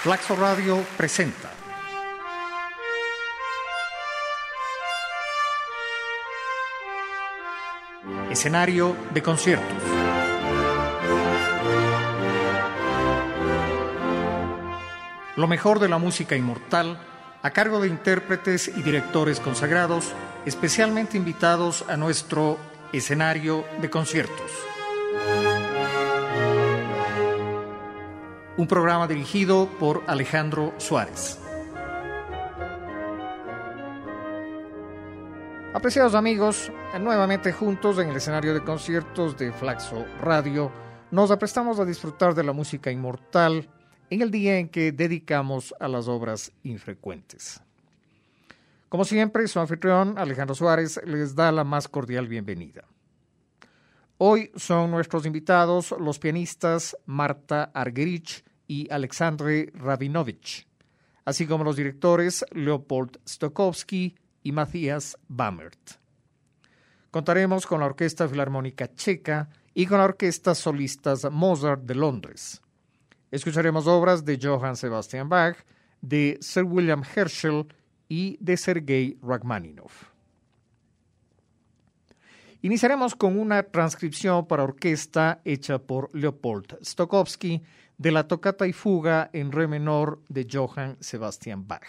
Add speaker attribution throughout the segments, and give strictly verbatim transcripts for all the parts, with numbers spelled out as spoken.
Speaker 1: Flaxo Radio presenta Escenario de conciertos. Lo mejor de la música inmortal a cargo de intérpretes y directores consagrados, especialmente invitados a nuestro escenario de conciertos. Un programa dirigido por Alejandro Suárez. Apreciados amigos, nuevamente juntos en el escenario de conciertos de Flaxo Radio, nos aprestamos a disfrutar de la música inmortal en el día en que dedicamos a las obras infrecuentes. Como siempre, su anfitrión, Alejandro Suárez, les da la más cordial bienvenida. Hoy son nuestros invitados los pianistas Marta Argerich y Alexandre Rabinovich, así como los directores Leopold Stokowski y Matthias Bammert. Contaremos con la Orquesta Filarmónica Checa y con la Orquesta Solistas Mozart de Londres. Escucharemos obras de Johann Sebastian Bach, de Sir William Herschel y de Sergei Rachmaninoff. Iniciaremos con una transcripción para orquesta hecha por Leopold Stokowski de la Toccata y Fuga en re menor de Johann Sebastian Bach.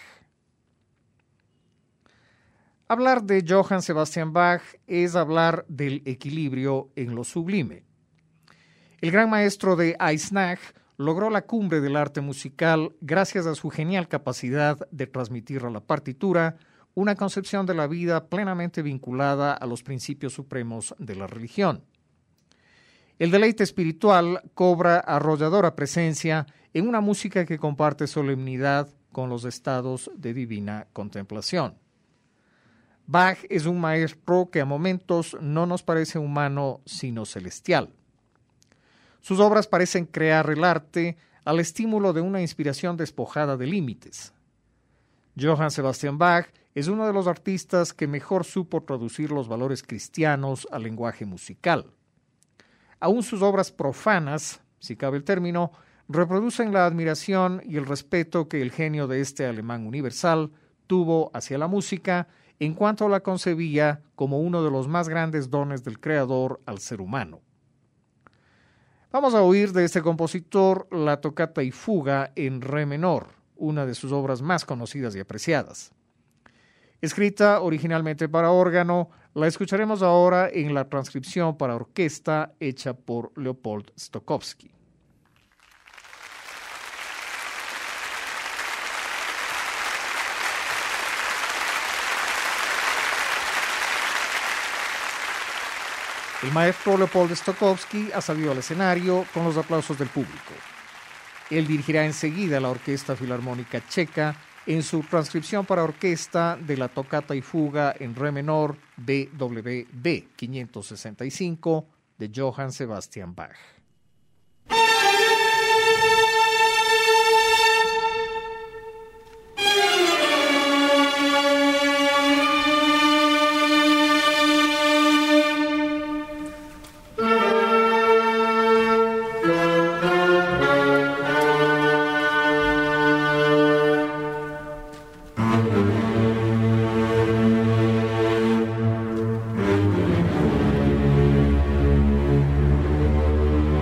Speaker 1: Hablar de Johann Sebastian Bach es hablar del equilibrio en lo sublime. El gran maestro de Eisenach logró la cumbre del arte musical gracias a su genial capacidad de transmitir a la partitura una concepción de la vida plenamente vinculada a los principios supremos de la religión. El deleite espiritual cobra arrolladora presencia en una música que comparte solemnidad con los estados de divina contemplación. Bach es un maestro que a momentos no nos parece humano sino celestial. Sus obras parecen crear el arte al estímulo de una inspiración despojada de límites. Johann Sebastian Bach es uno de los artistas que mejor supo traducir los valores cristianos al lenguaje musical. Aún sus obras profanas, si cabe el término, reproducen la admiración y el respeto que el genio de este alemán universal tuvo hacia la música en cuanto la concebía como uno de los más grandes dones del Creador al ser humano. Vamos a oír de este compositor la Toccata y Fuga en re menor, una de sus obras más conocidas y apreciadas. Escrita originalmente para órgano, la escucharemos ahora en la transcripción para orquesta hecha por Leopold Stokowski. El maestro Leopold Stokowski ha salido al escenario con los aplausos del público. Él dirigirá enseguida la Orquesta Filarmónica Checa en su transcripción para orquesta de la Toccata y Fuga en re menor B W V quinientos sesenta y cinco de Johann Sebastian Bach.
Speaker 2: Thank you.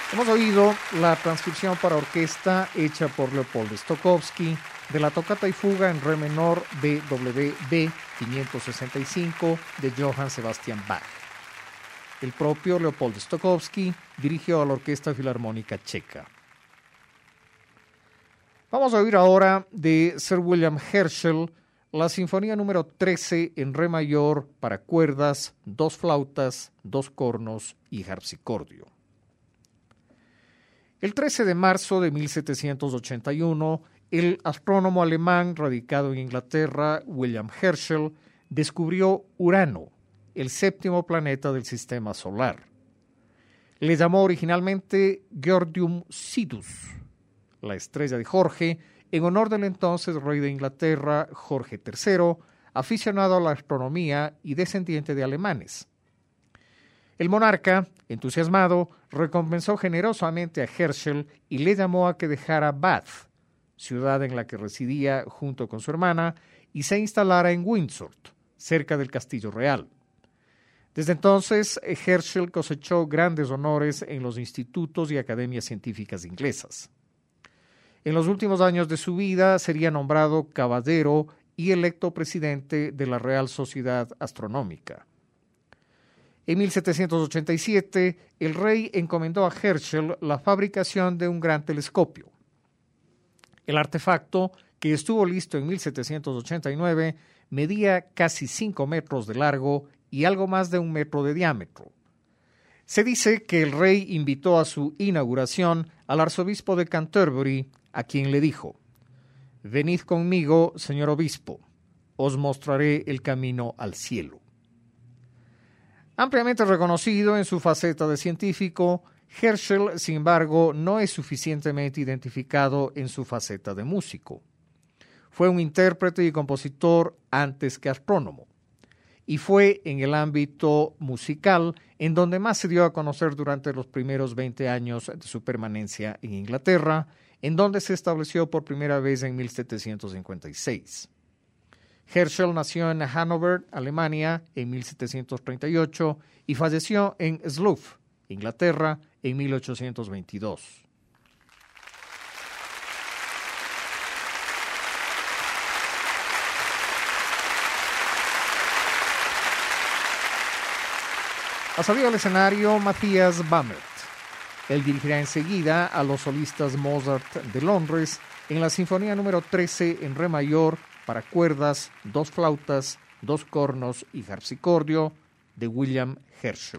Speaker 1: Hemos oído la transcripción para orquesta hecha por Leopold Stokowski de la tocata y fuga en re menor B W V quinientos sesenta y cinco de Johann Sebastian Bach. El propio Leopold Stokowski dirigió a la Orquesta Filarmónica Checa. Vamos a oír ahora de Sir William Herschel la Sinfonía número trece en re mayor para cuerdas, dos flautas, dos cornos y harpsicordio. El trece de marzo de mil setecientos ochenta y uno, el astrónomo alemán radicado en Inglaterra, William Herschel, descubrió Urano, el séptimo planeta del sistema solar. Le llamó originalmente Georgium Sidus, la estrella de Jorge, en honor del entonces rey de Inglaterra, Jorge tercero, aficionado a la astronomía y descendiente de alemanes. El monarca, entusiasmado, recompensó generosamente a Herschel y le llamó a que dejara Bath, ciudad en la que residía junto con su hermana, y se instalara en Windsor, cerca del Castillo Real. Desde entonces, Herschel cosechó grandes honores en los institutos y academias científicas inglesas. En los últimos años de su vida sería nombrado caballero y electo presidente de la Real Sociedad Astronómica. En mil setecientos ochenta y siete, el rey encomendó a Herschel la fabricación de un gran telescopio. El artefacto, que estuvo listo en mil setecientos ochenta y nueve, medía casi cinco metros de largo y algo más de un metro de diámetro. Se dice que el rey invitó a su inauguración al arzobispo de Canterbury, a quien le dijo: «Venid conmigo, señor obispo, os mostraré el camino al cielo». Ampliamente reconocido en su faceta de científico, Herschel, sin embargo, no es suficientemente identificado en su faceta de músico. Fue un intérprete y compositor antes que astrónomo, y fue en el ámbito musical en donde más se dio a conocer durante los primeros veinte años de su permanencia en Inglaterra, en donde se estableció por primera vez en mil setecientos cincuenta y seis. Herschel nació en Hannover, Alemania, en mil setecientos treinta y ocho y falleció en Slough, Inglaterra, en mil ochocientos veintidós. Ha salido al escenario Matthias Bammert. Él dirigirá enseguida a los solistas Mozart de Londres en la Sinfonía número trece en re mayor para cuerdas, dos flautas, dos cornos y harpsicordio de William Herschel.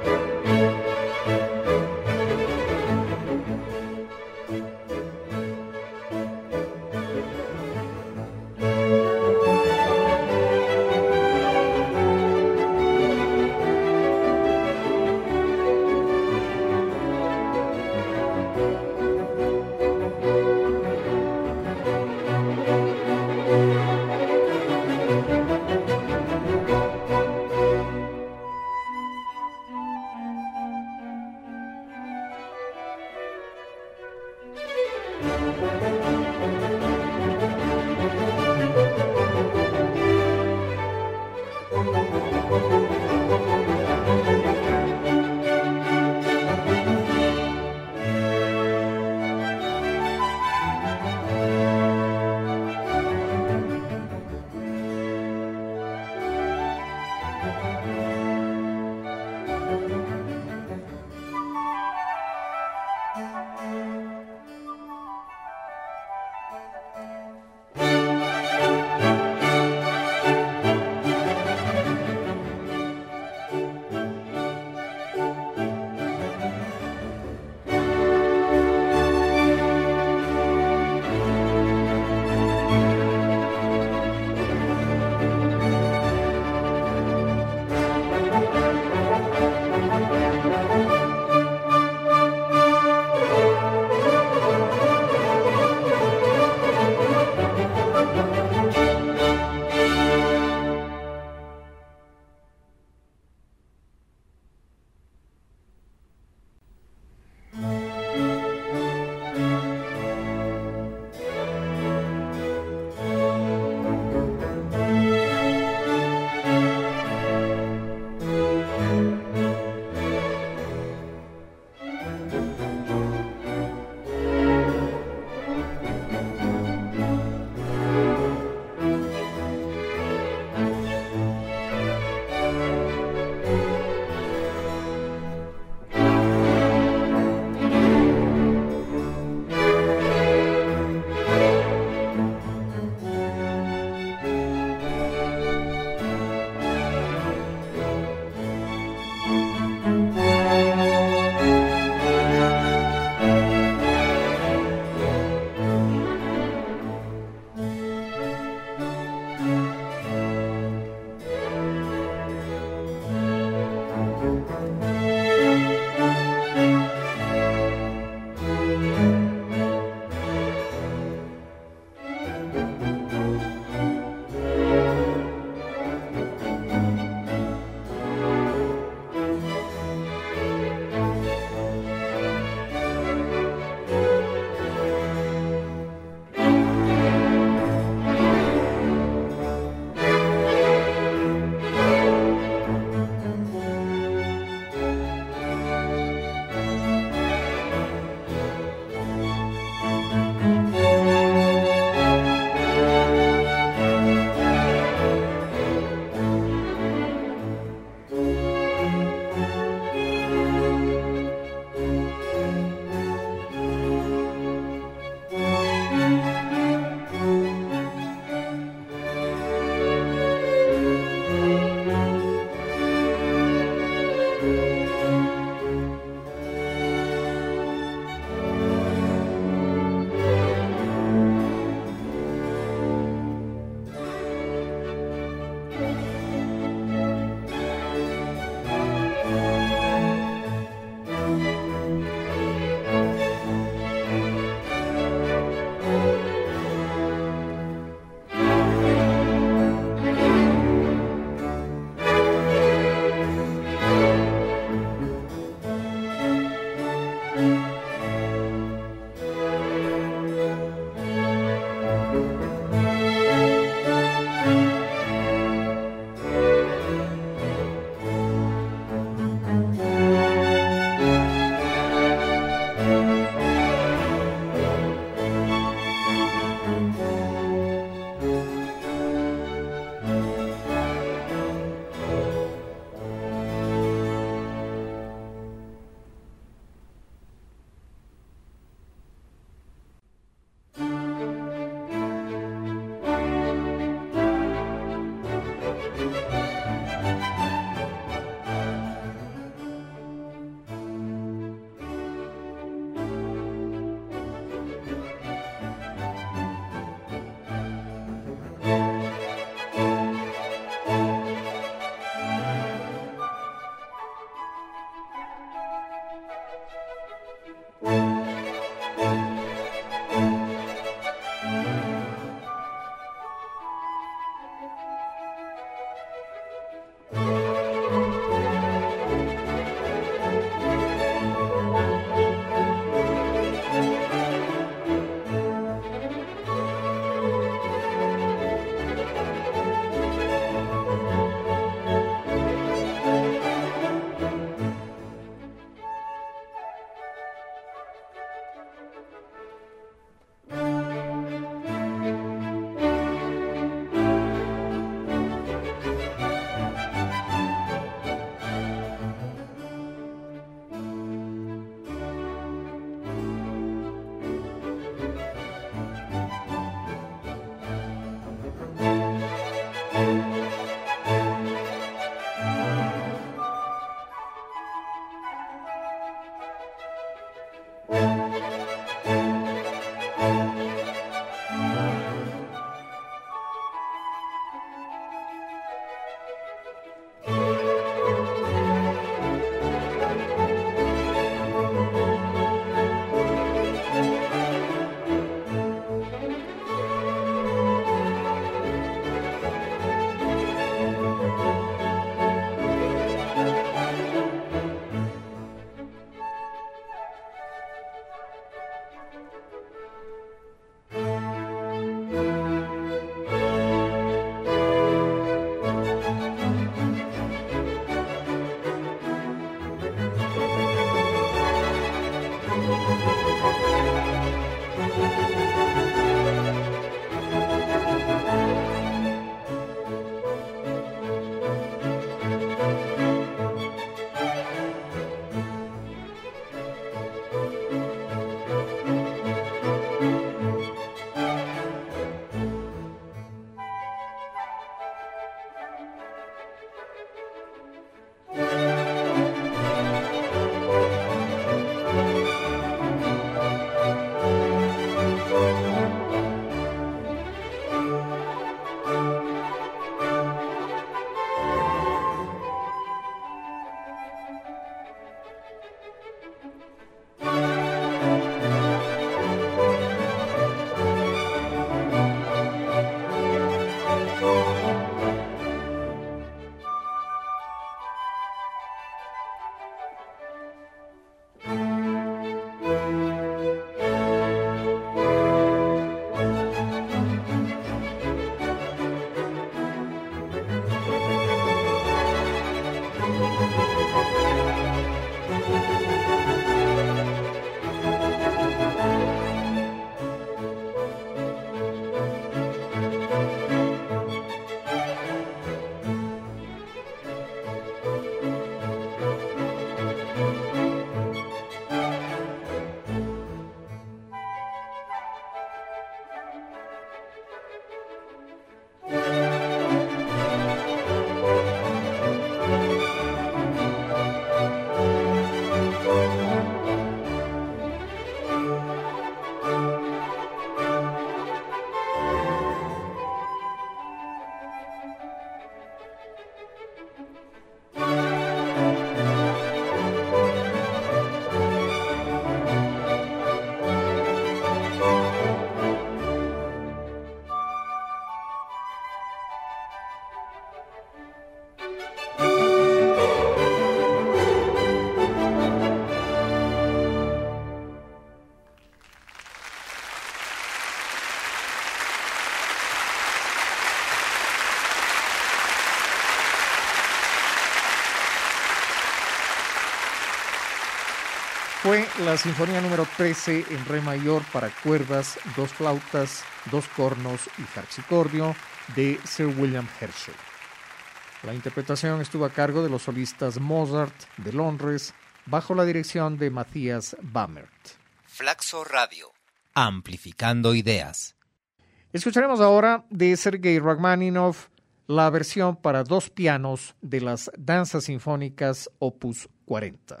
Speaker 1: fue la Sinfonía número trece en re mayor para cuerdas, dos flautas, dos cornos y harpsicordio de Sir William Herschel. La interpretación estuvo a cargo de los solistas Mozart de Londres bajo la dirección de Matthias Bammert.
Speaker 2: Flaxo Radio, amplificando ideas.
Speaker 1: Escucharemos ahora de Sergei Rachmaninoff la versión para dos pianos de las Danzas Sinfónicas Opus cuarenta.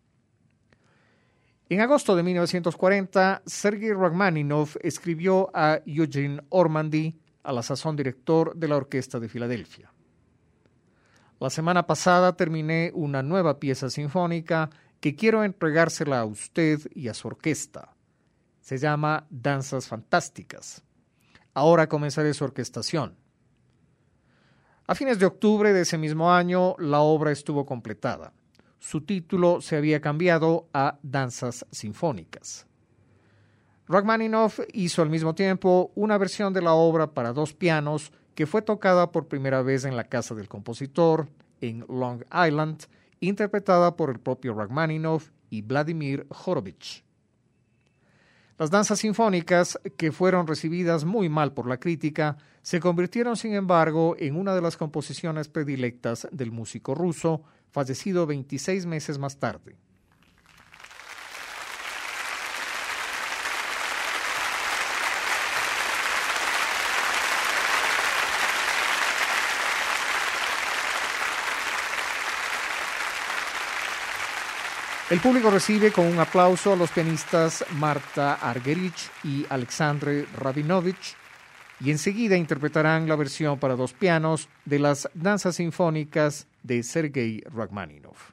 Speaker 1: En agosto de mil novecientos cuarenta, Sergei Rachmaninoff escribió a Eugene Ormandy, a la sazón director de la Orquesta de Filadelfia. La semana pasada terminé una nueva pieza sinfónica que quiero entregársela a usted y a su orquesta. Se llama Danzas Fantásticas. Ahora comenzaré su orquestación. A fines de octubre de ese mismo año, la obra estuvo completada. Su título se había cambiado a Danzas Sinfónicas. Rachmaninoff hizo al mismo tiempo una versión de la obra para dos pianos que fue tocada por primera vez en la casa del compositor, en Long Island, interpretada por el propio Rachmaninoff y Vladimir Horowitz. Las danzas sinfónicas, que fueron recibidas muy mal por la crítica, se convirtieron, sin embargo, en una de las composiciones predilectas del músico ruso, fallecido veintiséis meses más tarde. El público recibe con un aplauso a los pianistas Marta Argerich y Alexandre Rabinovich, y enseguida interpretarán la versión para dos pianos de las Danzas Sinfónicas de Sergei Rachmaninoff.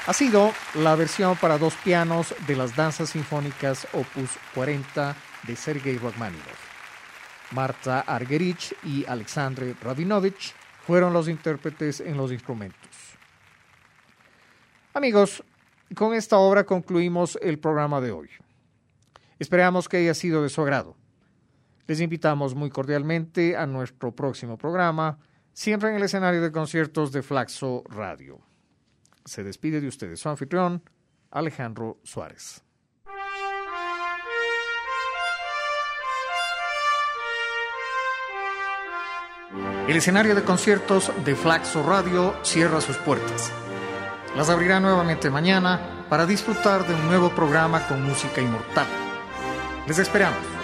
Speaker 1: ha sido la versión para dos pianos de las danzas sinfónicas opus cuarenta de Sergei Rachmaninoff. Marta Argerich y Alexandre Rabinovich fueron los intérpretes en los instrumentos. Amigos, con esta obra concluimos el programa de hoy. Esperamos que haya sido de su agrado. Les invitamos muy cordialmente a nuestro próximo programa, siempre en el escenario de conciertos de Flaxo Radio. Se despide de ustedes su anfitrión, Alejandro Suárez. El escenario de conciertos de Flaxo Radio cierra sus puertas. Las abrirá nuevamente mañana para disfrutar de un nuevo programa con música inmortal. Les esperamos.